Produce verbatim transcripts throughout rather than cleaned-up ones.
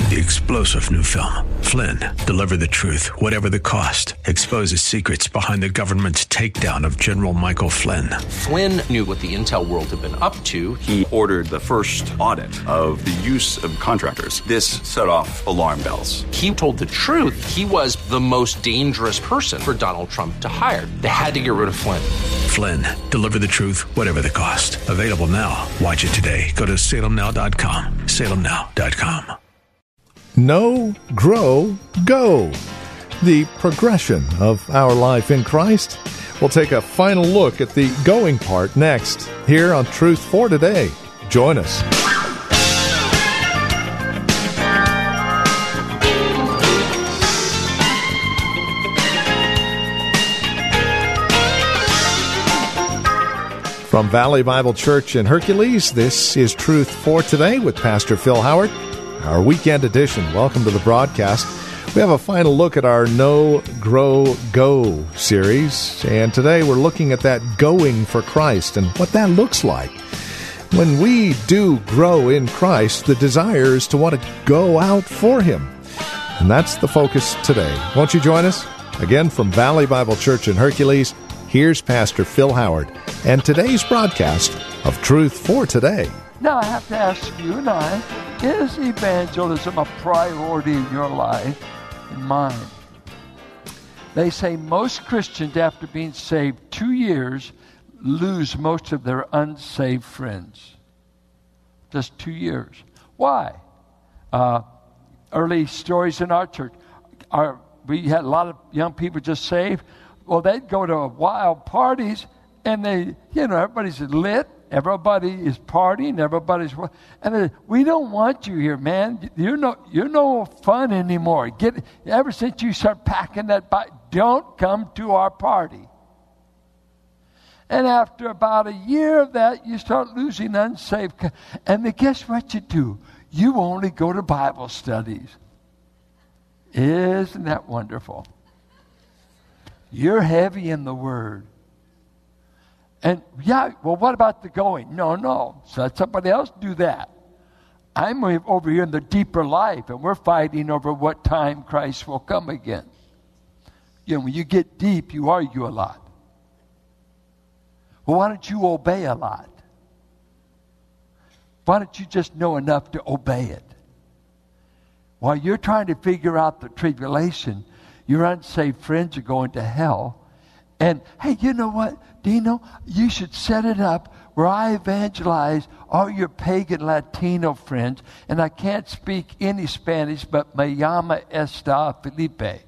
The explosive new film, Flynn, deliver the truth, whatever the cost, exposes secrets behind the government's takedown of General Michael Flynn. Flynn knew what the intel world had been up to. He ordered the first audit of the use of contractors. This set off alarm bells. He told the truth. He was the most dangerous person for Donald Trump to hire. They had to get rid of Flynn. Flynn, deliver the truth, whatever the cost. Available now. Watch it today. Go to salem now dot com. salem now dot com. Know, grow, go. The progression of our life in Christ. We'll take a final look at the going part next, here on Truth for Today. Join us. From Valley Bible Church in Hercules, this is Truth for Today with Pastor Phil Howard, our weekend edition. Welcome to the broadcast. We have a final look at our Know, Grow, Go series, and today we're looking at that going for Christ and what that looks like. When we do grow in Christ, the desire is to want to go out for Him. And that's the focus today. Won't you join us? Again, from Valley Bible Church in Hercules, here's Pastor Phil Howard and today's broadcast of Truth for Today. Now I have to ask you and I, is evangelism a priority in your life and mine? They say most Christians, after being saved two years, lose most of their unsaved friends. Just two years. Why? Uh, early stories in our church. Our, we had a lot of young people just saved. Well, they'd go to wild parties, and they, you know, everybody's lit. Everybody is partying. Everybody's, and they, we don't want you here, man. You're no, you're no fun anymore. Get ever since you start packing that bike, don't come to our party. And after about a year of that, you start losing unsaved. And then guess what you do? You only go to Bible studies. Isn't that wonderful? You're heavy in the Word. And yeah, well, what about the going? No, no. So let somebody else do that. I'm over here in the deeper life, and we're fighting over what time Christ will come again. You know, when you get deep, you argue a lot. Well, why don't you obey a lot? Why don't you just know enough to obey it? While you're trying to figure out the tribulation, your unsaved friends are going to hell. And, hey, you know what, Dino? You should set it up where I evangelize all your pagan Latino friends, and I can't speak any Spanish, but me llama esta Felipe.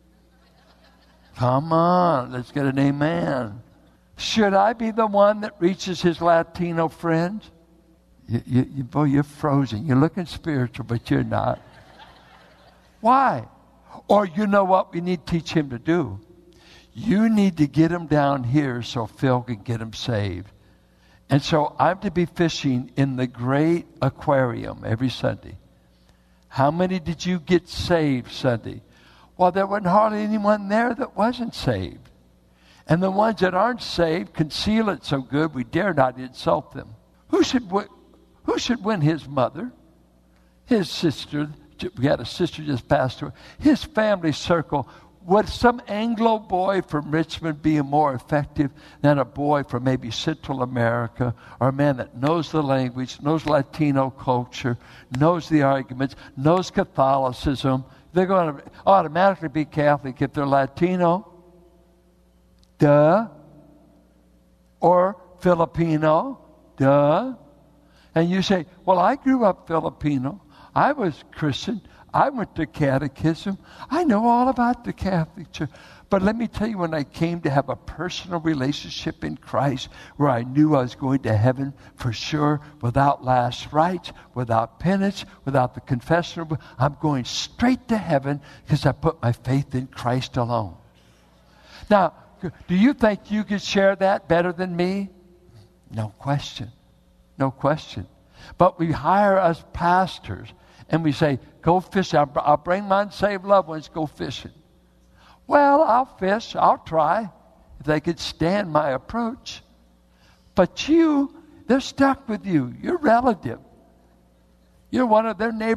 Come on, let's get an amen. Should I be the one that reaches his Latino friends? You, you, you, boy, you're frozen. You're looking spiritual, but you're not. Why? Or you know what we need to teach him to do? You need to get him down here so Phil can get him saved. And so I'm to be fishing in the great aquarium every Sunday. How many did you get saved Sunday? Well, there wasn't hardly anyone there that wasn't saved. And the ones that aren't saved conceal it so good we dare not insult them. Who should win, who should win his mother? His sister. We had a sister just passed away. His family circle. Would some Anglo boy from Richmond be more effective than a boy from maybe Central America, or a man that knows the language, knows Latino culture, knows the arguments, knows Catholicism? They're going to automatically be Catholic if they're Latino. Duh. Or Filipino. Duh. And you say, well, I grew up Filipino. I was Christian. I went to catechism. I know all about the Catholic Church. But let me tell you, when I came to have a personal relationship in Christ, where I knew I was going to heaven for sure, without last rites, without penance, without the confession, I'm going straight to heaven because I put my faith in Christ alone. Now, do you think you could share that better than me? No question. No question. But we hire us pastors, and we say, go fishing. I'll, I'll bring my unsaved loved ones, go fishing. Well, I'll fish. I'll try if they could stand my approach. But you, they're stuck with you. You're relative. You're one of their neighbor.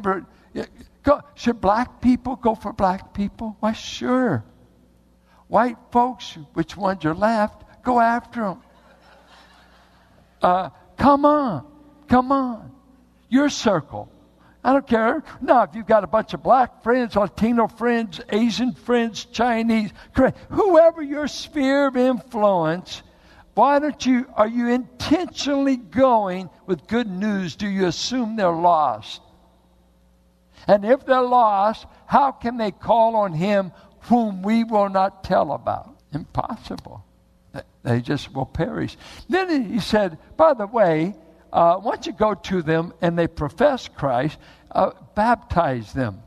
Go, should black people go for black people? Why, sure. White folks, which ones are left, go after them. Uh, come on. Come on. Your circle. I don't care. Now, if you've got a bunch of black friends, Latino friends, Asian friends, Chinese, Korean, whoever your sphere of influence, why don't you, are you intentionally going with good news? Do you assume they're lost? And if they're lost, how can they call on him whom we will not tell about? Impossible. They just will perish. Then he said, by the way, uh, once you go to them and they profess Christ, uh, baptize them.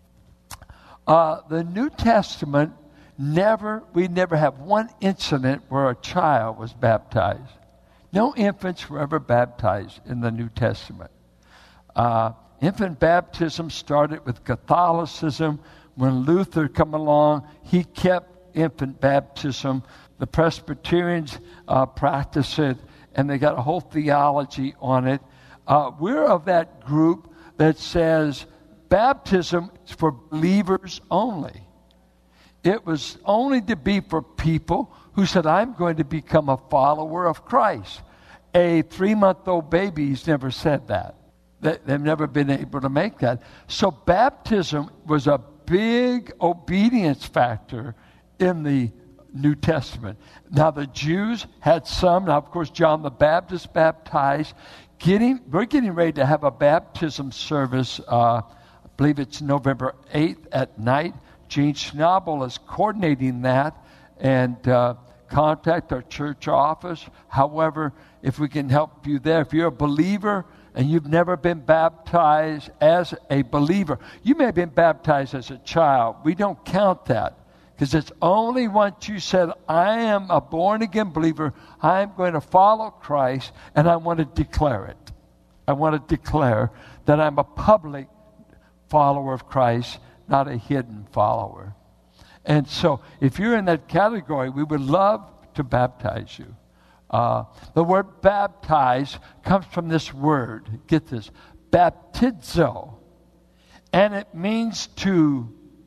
Uh, the New Testament never, we never have one incident where a child was baptized. No infants were ever baptized in the New Testament. Uh, infant baptism started with Catholicism. When Luther came along, he kept infant baptism. The Presbyterians uh, practice it, and they got a whole theology on it. Uh, we're of that group that says baptism is for believers only. It was only to be for people who said, I'm going to become a follower of Christ. A three-month-old baby's never said that. They've never been able to make that. So baptism was a big obedience factor in the New Testament. Now the Jews had some. Now, of course, John the Baptist baptized. Getting, we're getting ready to have a baptism service. Uh, I believe it's November eighth at night. Gene Schnabel is coordinating that, and uh, contact our church office. However, if we can help you there, if you're a believer and you've never been baptized as a believer, you may have been baptized as a child. We don't count that because it's only once you said, I am a born-again believer, I'm going to follow Christ, and I want to declare it. I want to declare that I'm a public follower of Christ, not a hidden follower. And so if you're in that category, we would love to baptize you. Uh, the word baptize comes from this word. Get this. Baptizo. And it means to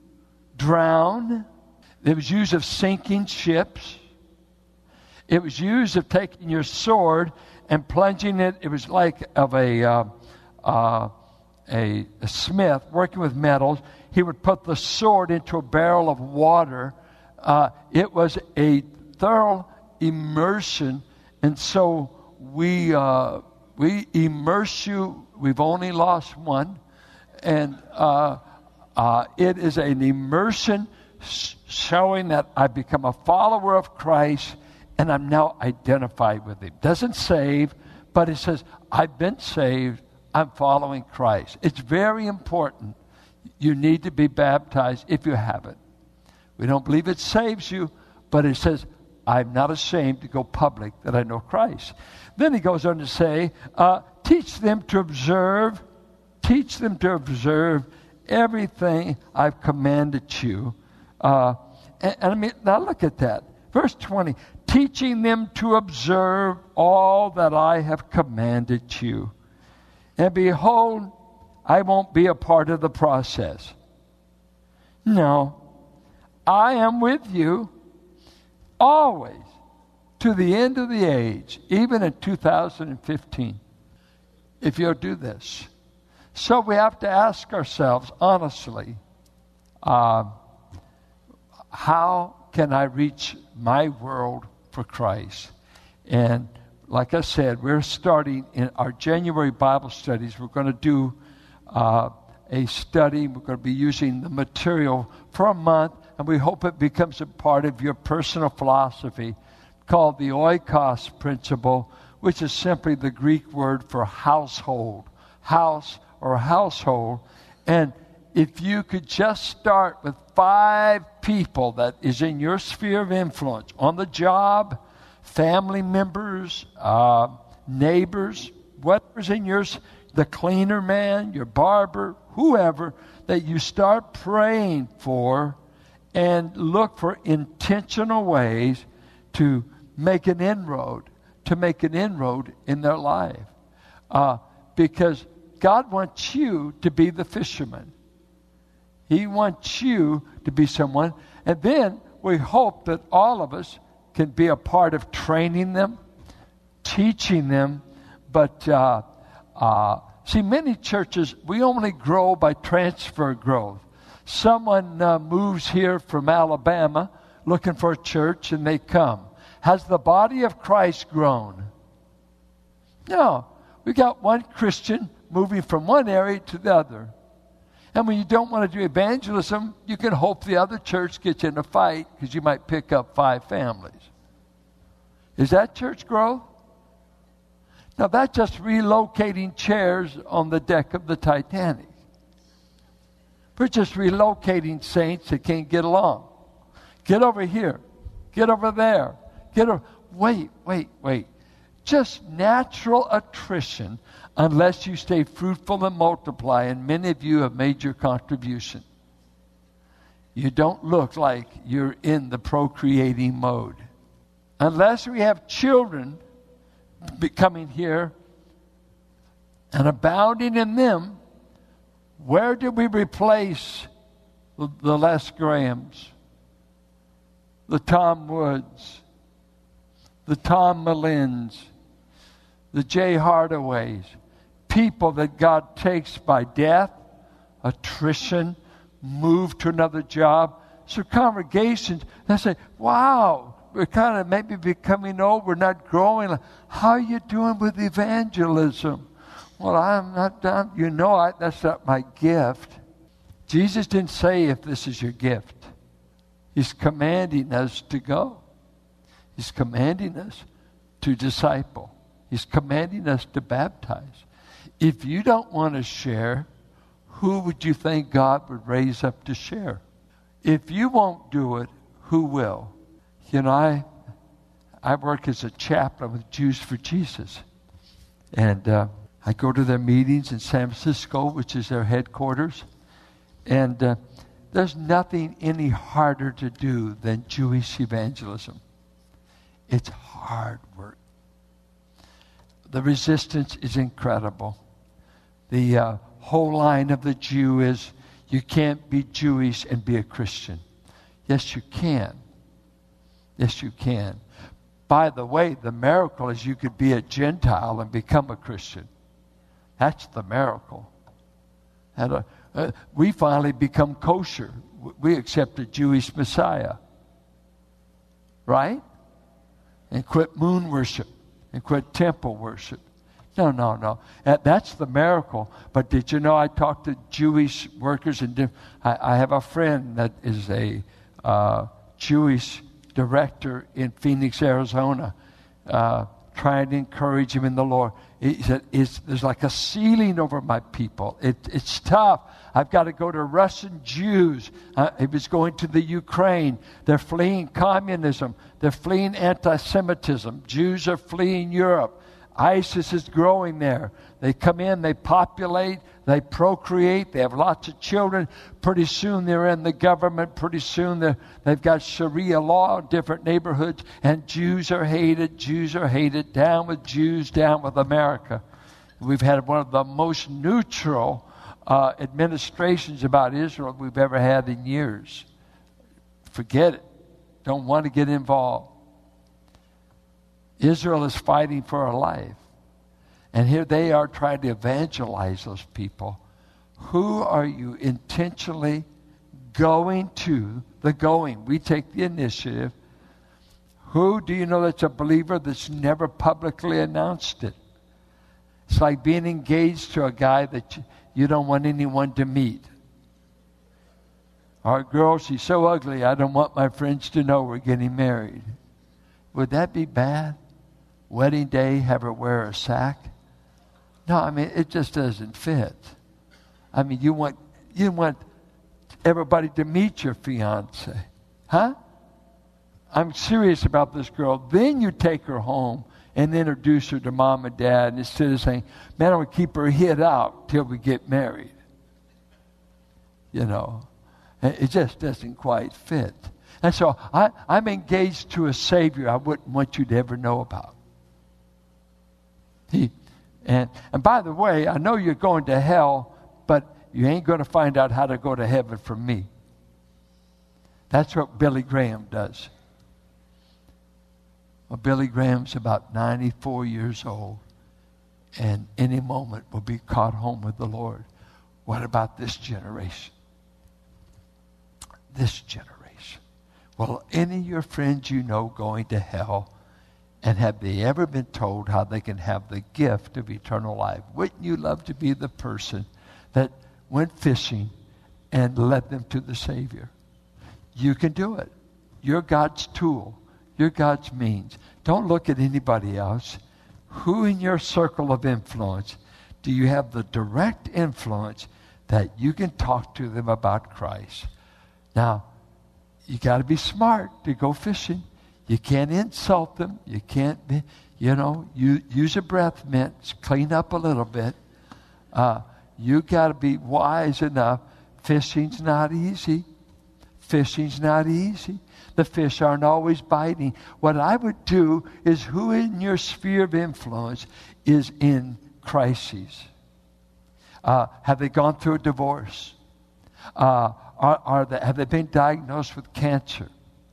drown. It was used of sinking ships. It was used of taking your sword and plunging it. It was like of a, uh, uh, a, a smith working with metals. He would put the sword into a barrel of water. Uh, it was a thorough immersion. And so we uh, we immerse you. We've only lost one. And uh, uh, it is an immersion showing that I become a follower of Christ and I'm now identified with him. Doesn't save, but it says, I've been saved. I'm following Christ. It's very important. You need to be baptized if you haven't. We don't believe it saves you, but it says, I'm not ashamed to go public that I know Christ. Then he goes on to say, uh, teach them to observe, teach them to observe everything I've commanded you. Uh, and, and I mean, now look at that. Verse twenty, teaching them to observe all that I have commanded you. And behold, I won't be a part of the process. No, I am with you always to the end of the age, even in two thousand fifteen, if you'll do this. So we have to ask ourselves honestly, uh, how can I reach my world for Christ? And like I said, we're starting in our January Bible studies. We're going to do uh, a study. We're going to be using the material for a month, and we hope it becomes a part of your personal philosophy called the oikos principle, which is simply the Greek word for household, house or household. And if you could just start with five people that is in your sphere of influence, on the job, family members, uh, neighbors, whatever's in yours, the cleaner man, your barber, whoever, that you start praying for and look for intentional ways to make an inroad, to make an inroad in their life. Uh, because God wants you to be the fisherman. He wants you to be someone. And then we hope that all of us can be a part of training them, teaching them. But uh, uh, see, many churches, we only grow by transfer growth. Someone uh, moves here from Alabama looking for a church, and they come. Has the body of Christ grown? No. We got one Christian moving from one area to the other. And when you don't want to do evangelism, you can hope the other church gets in a fight because you might pick up five families. Is that church growth? Now, that's just relocating chairs on the deck of the Titanic. We're just relocating saints that can't get along. Get over here. Get over there. Get over. Wait, wait, wait. Just natural attrition unless you stay fruitful and multiply, and many of you have made your contribution. You don't look like you're in the procreating mode. Unless we have children coming here and abounding in them, where did we replace the, the Les Grahams, the Tom Woods, the Tom Mullins, the Jay Hardaways, people that God takes by death, attrition, move to another job. So congregations, they say, wow, we're kind of maybe becoming old, we're not growing. How are you doing with evangelism? Well, I'm not done. You know, I, that's not my gift. Jesus didn't say if this is your gift. He's commanding us to go. He's commanding us to disciple. He's commanding us to baptize. If you don't want to share, who would you think God would raise up to share? If you won't do it, who will? You know, I I work as a chaplain with Jews for Jesus. And uh, I go to their meetings in San Francisco, which is their headquarters. And uh, there's nothing any harder to do than Jewish evangelism. It's hard work. The resistance is incredible. The uh, whole line of the Jew is, you can't be Jewish and be a Christian. Yes, you can. Yes, you can. By the way, the miracle is you could be a Gentile and become a Christian. That's the miracle. And, uh, uh, we finally become kosher. We accept a Jewish Messiah. Right? And quit moon worship. And quit temple worship. No, no, no. That, that's the miracle. But did you know I talked to Jewish workers? And diff- I, I have a friend that is a uh, Jewish director in Phoenix, Arizona, uh, trying to encourage him in the Lord. He said, it's, there's like a ceiling over my people. It, it's tough. I've got to go to Russian Jews. Uh, he was going to the Ukraine. They're fleeing communism. They're fleeing anti-Semitism. Jews are fleeing Europe. ISIS is growing there. They come in, they populate, they procreate, they have lots of children. Pretty soon they're in the government. Pretty soon they've got Sharia law in different neighborhoods. And Jews are hated, Jews are hated. Down with Jews, down with America. We've had one of the most neutral uh, administrations about Israel we've ever had in years. Forget it. Don't want to get involved. Israel is fighting for her life. And here they are trying to evangelize those people. Who are you intentionally going to? The going. We take the initiative. Who do you know that's a believer that's never publicly announced it? It's like being engaged to a guy that you, you don't want anyone to meet. Our girl, she's so ugly, I don't want my friends to know we're getting married. Would that be bad? Wedding day, have her wear a sack? No, I mean, it just doesn't fit. I mean, you want you want everybody to meet your fiance. Huh? I'm serious about this girl. Then you take her home and introduce her to mom and dad, and instead of saying, man, I'm going to keep her hid out till we get married. You know, it just doesn't quite fit. And so I, I'm engaged to a Savior I wouldn't want you to ever know about. He, And, and by the way, I know you're going to hell, but you ain't going to find out how to go to heaven from me. That's what Billy Graham does. Well, Billy Graham's about ninety-four years old, and any moment will be caught home with the Lord. What about this generation? This generation. Well, any of your friends you know going to hell, and have they ever been told how they can have the gift of eternal life? Wouldn't you love to be the person that went fishing and led them to the Savior? You can do it. You're God's tool. You're God's means. Don't look at anybody else. Who in your circle of influence do you have the direct influence that you can talk to them about Christ? Now, you got to be smart to go fishing. You can't insult them. You can't, be, you know, you, use a breath mint, clean up a little bit. Uh, you got to be wise enough. Fishing's not easy. Fishing's not easy. The fish aren't always biting. What I would do is, who in your sphere of influence is in crises? Uh, have they gone through a divorce? Uh, are, are they, have they been diagnosed with cancer?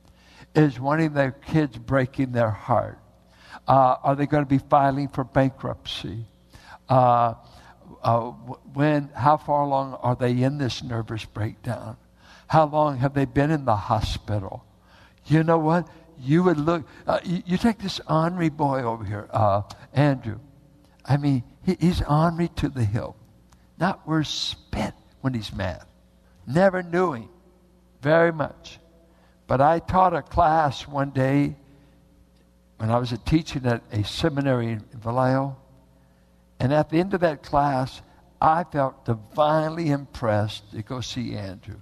Is one of their kids breaking their heart? Uh, are they going to be filing for bankruptcy? Uh, uh, when? How far along are they in this nervous breakdown? How long have they been in the hospital? You know what? You would look, uh, you, you take this ornery boy over here, uh, Andrew. I mean, he, he's ornery to the hilt. Not worth spit when he's mad. Never knew him very much. But I taught a class one day when I was a teaching at a seminary in Vallejo. And at the end of that class, I felt divinely impressed to go see Andrew.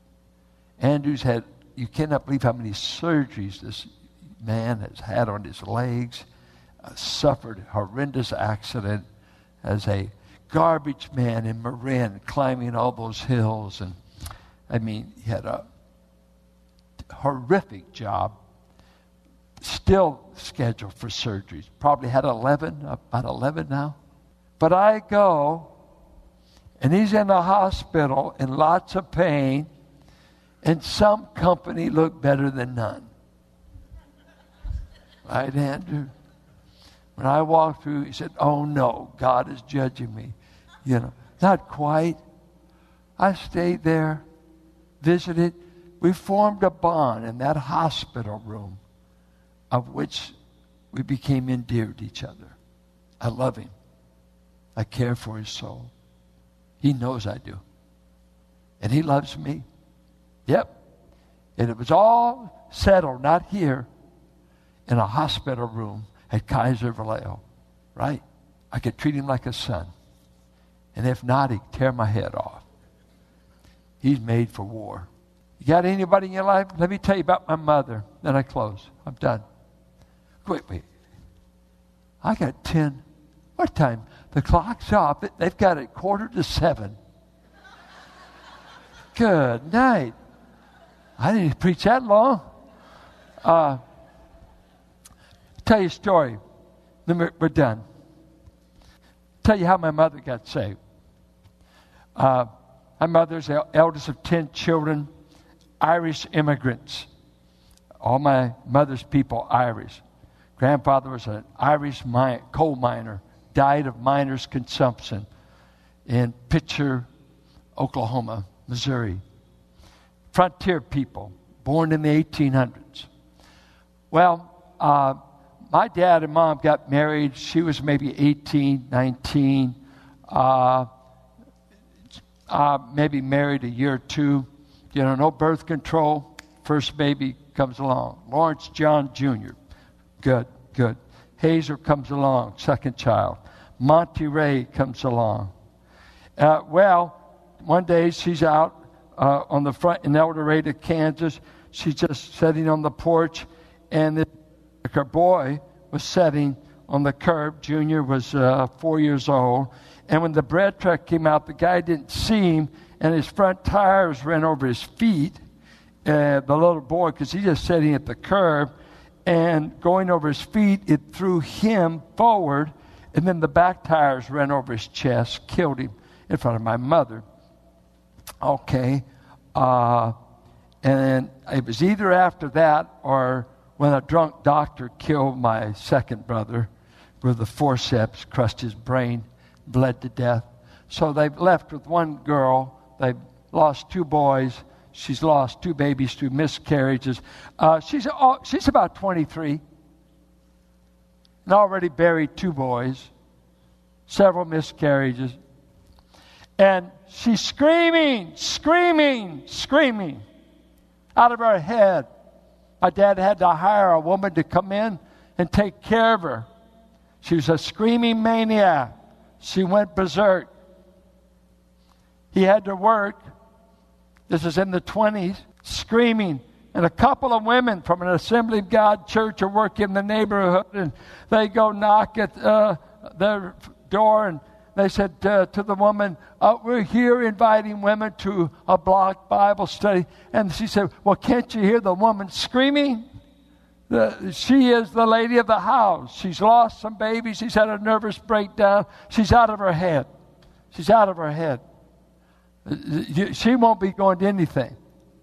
Andrew's had, you cannot believe how many surgeries this man has had on his legs, uh, suffered a horrendous accident as a garbage man in Marin, climbing all those hills. And I mean, he had a horrific job, still scheduled for surgeries. Probably had eleven, about eleven now. But I go, and he's in the hospital in lots of pain, and some company looked better than none. Right, Andrew? When I walked through, he said, "Oh no, God is judging me." You know, not quite. I stayed there, visited. We formed a bond in that hospital room, of which we became endeared to each other. I love him. I care for his soul. He knows I do. And he loves me. Yep. And it was all settled, not here, in a hospital room at Kaiser Vallejo. Right? I could treat him like a son. And if not, he'd tear my head off. He's made for war. You got anybody in your life? Let me tell you about my mother. Then I close. I'm done. Wait, wait. I got ten. What time? The clock's off. They've got it quarter to seven. Good night. I didn't preach that long. Uh, tell you a story. Then we're, we're done. Tell you how my mother got saved. Uh, my mother's the eldest of ten children, Irish immigrants. All my mother's people, Irish. Grandfather was an Irish mine, coal miner, died of miner's consumption in Pitcher, Oklahoma, Missouri. Frontier people, born in the eighteen hundreds. Well, uh, my dad and mom got married. She was maybe eighteen, nineteen, uh, uh, maybe married a year or two. You know, no birth control. First baby comes along. Lawrence John Junior Good, good. Hazel comes along, second child. Monty Ray comes along. Uh, well, one day she's out uh, on the front in El Dorado, Kansas. She's just sitting on the porch, and this, her boy was sitting on the curb. Junior was uh, four years old. And when the bread truck came out, the guy didn't see him, and his front tires ran over his feet, uh, the little boy, because he's just sitting at the curb. And going over his feet, it threw him forward, And then the back tires ran over his chest, killed him in front of my mother. Okay. Uh, and it was either after that or when a drunk doctor killed my second brother where the forceps crushed his brain, bled to death. So they've left with one girl. They've lost two boys. She's lost two babies through miscarriages. Uh, she's, uh, she's about twenty-three and already buried two boys, several miscarriages. And she's screaming, screaming, screaming out of her head. My dad had to hire a woman to come in and take care of her. She was a screaming maniac. She went berserk. He had to work. This is in the twenties, screaming. And a couple of women from an Assembly of God church are working in the neighborhood, and they go knock at uh, their door, and they said uh, to the woman, uh, we're here inviting women to a block Bible study. And she said, well, can't you hear the woman screaming? The, she is the lady of the house. She's lost some babies. She's had a nervous breakdown. She's out of her head. She's out of her head. She won't be going to anything.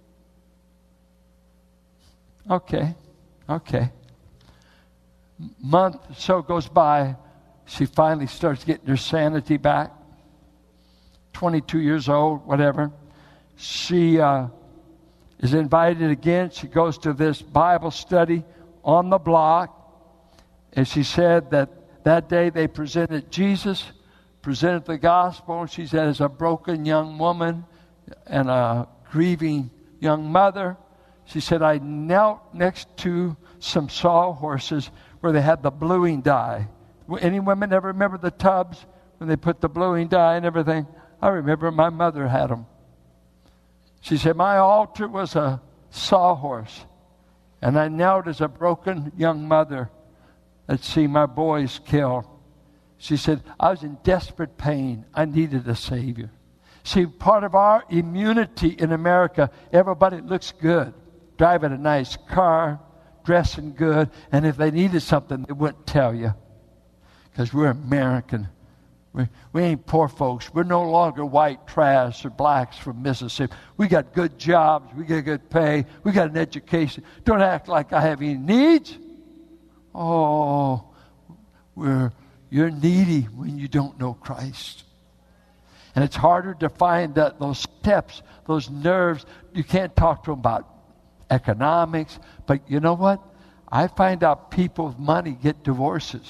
Okay, okay. Month or so goes by. She finally starts getting her sanity back. twenty-two years old, whatever. She uh, is invited again. She goes to this Bible study on the block. And she said that that day they presented Jesus, presented the gospel. She said, as a broken young woman and a grieving young mother, she said, I knelt next to some sawhorses where they had the bluing dye. Any women ever remember the tubs when they put the bluing dye and everything? I remember my mother had them. She said, my altar was a sawhorse, and I knelt as a broken young mother that see my boys killed. She said, I was in desperate pain. I needed a Savior. See, part of our immunity in America, everybody looks good, driving a nice car, dressing good, and if they needed something, they wouldn't tell you. Because we're American. We, we ain't poor folks. We're no longer white trash or blacks from Mississippi. We got good jobs. We got good pay. We got an education. Don't act like I have any needs. Oh, we're, you're needy when you don't know Christ. And it's harder to find that those steps, those nerves. You can't talk to them about economics. But you know what? I find out people with money get divorces.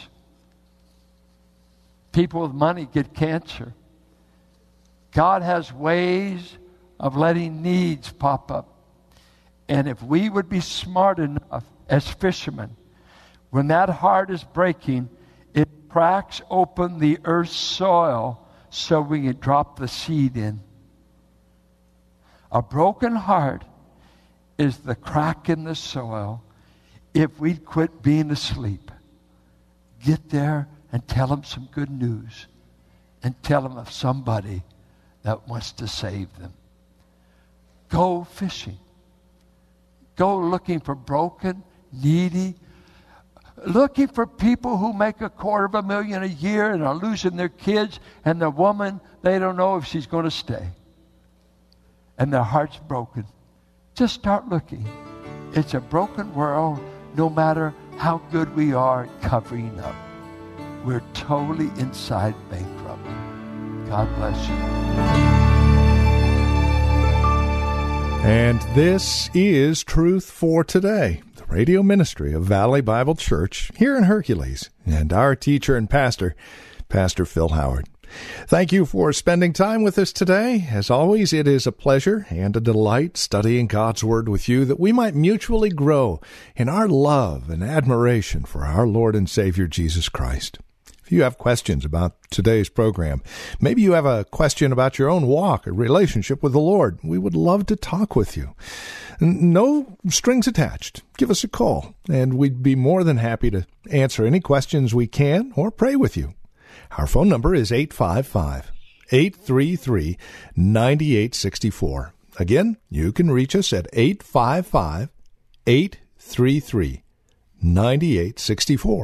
People with money get cancer. God has ways of letting needs pop up. And if we would be smart enough as fishermen, when that heart is breaking, it cracks open the earth's soil so we can drop the seed in. A broken heart is the crack in the soil. If we'd quit being asleep, get there and tell them some good news, and tell them of somebody that wants to save them. Go fishing. Go looking for broken, needy, looking for people who make a quarter of a million a year and are losing their kids, and the woman, they don't know if she's going to stay. And their heart's broken. Just start looking. It's a broken world, no matter how good we are at covering up. We're totally inside bankrupt. God bless you. And this is Truth for Today, the radio ministry of Valley Bible Church here in Hercules, and our teacher and pastor, Pastor Phil Howard. Thank you for spending time with us today. As always, it is a pleasure and a delight studying God's Word with you, that we might mutually grow in our love and admiration for our Lord and Savior Jesus Christ. If you have questions about today's program, maybe you have a question about your own walk or relationship with the Lord, we would love to talk with you. No strings attached. Give us a call, and we'd be more than happy to answer any questions we can or pray with you. Our phone number is eight five five, eight three three, nine eight six four. Again, you can reach us at eight five five, eight three three, nine eight six four.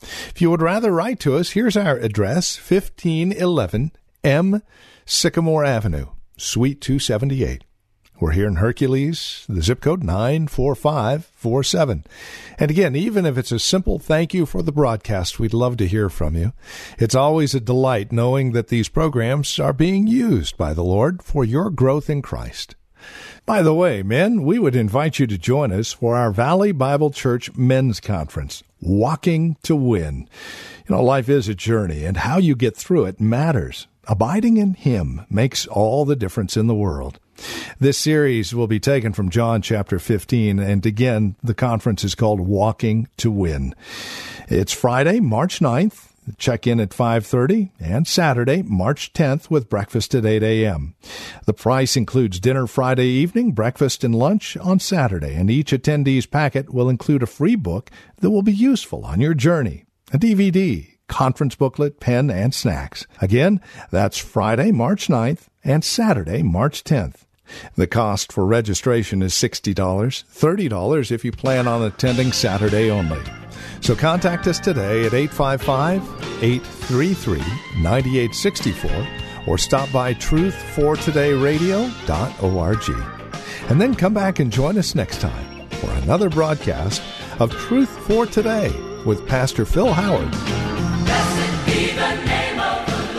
If you would rather write to us, here's our address, fifteen eleven M Sycamore Avenue, Suite two seventy-eight. We're here in Hercules, the zip code nine four five four seven. And again, even if it's a simple thank you for the broadcast, we'd love to hear from you. It's always a delight knowing that these programs are being used by the Lord for your growth in Christ. By the way, men, we would invite you to join us for our Valley Bible Church Men's Conference, Walking to Win. You know, life is a journey, and how you get through it matters. Abiding in Him makes all the difference in the world. This series will be taken from John chapter fifteen, and again, the conference is called Walking to Win. It's Friday, March ninth. Check in at five thirty, and Saturday, March tenth, with breakfast at eight a.m. The price includes dinner Friday evening, breakfast and lunch on Saturday, and each attendee's packet will include a free book that will be useful on your journey, a D V D, conference booklet, pen, and snacks. Again, that's Friday, March ninth, and Saturday, March tenth. The cost for registration is sixty dollars, thirty dollars if you plan on attending Saturday only. So contact us today at eight five five, eight three three, nine eight six four or stop by truth for today radio dot org. And then come back and join us next time for another broadcast of Truth for Today with Pastor Phil Howard. Blessed be the name of the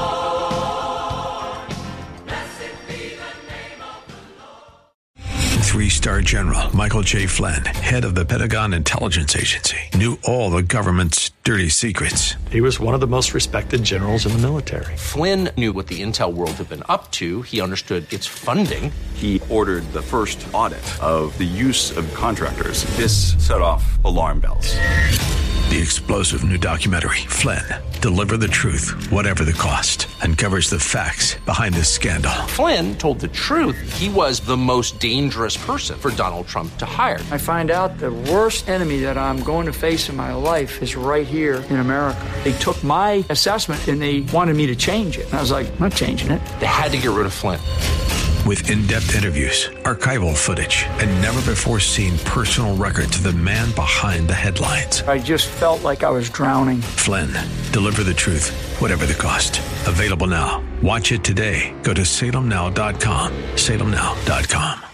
Lord. Blessed be the name of the Lord. Three-star General Michael J. Flynn, head of the Pentagon Intelligence Agency, knew all the government's dirty secrets. He was one of the most respected generals in the military. Flynn knew what the intel world had been up to. He understood its funding. He ordered the first audit of the use of contractors. This set off alarm bells. The explosive new documentary, Flynn, Deliver the Truth, Whatever the Cost, uncovers the facts behind this scandal. Flynn told the truth. He was the most dangerous person for Donald Trump to hire. I find out the worst enemy that I'm going to face in my life is right here in America. They took my assessment and they wanted me to change it. And I was like, I'm not changing it. They had to get rid of Flynn. With in-depth interviews, archival footage, and never-before-seen personal records of the man behind the headlines. I just felt like I was drowning. Flynn, Deliver the Truth, Whatever the Cost. Available now. Watch it today. Go to salem now dot com. salem now dot com.